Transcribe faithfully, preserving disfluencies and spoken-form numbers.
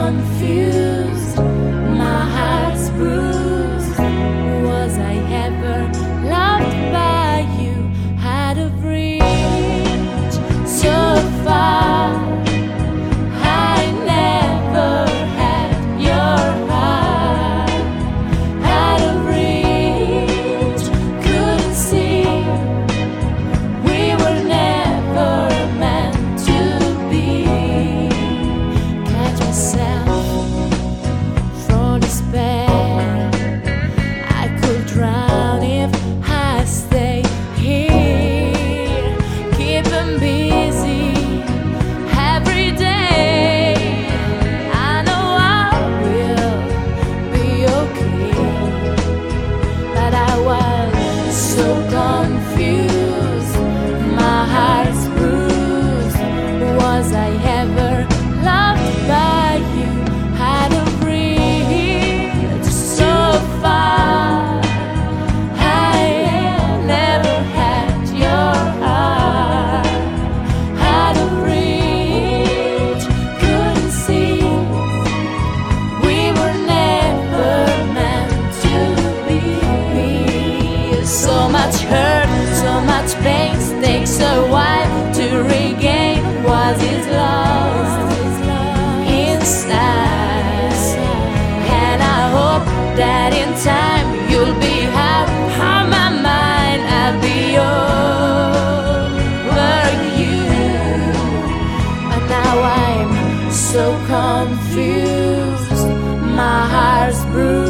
confused, my heart's bruised. Was I ever loved by you? Had a reach so far. I never had your heart. Had a reach, couldn't see. We were never meant to be. Catch myself from despair. I could drown if I stay here. Keeping busy every day. I know I will be okay, but I was so confused. My heart's bruised. Was I ever loved by you? Had a reach so far. I never had your heart. Had a reach, couldn't see. We were never meant to be. So much hurt, so much pain, takes a while to regain what is lost inside. And I hope that in time you'll be out of my mind. I'll be over you. But now I'm so confused, my heart's bruised.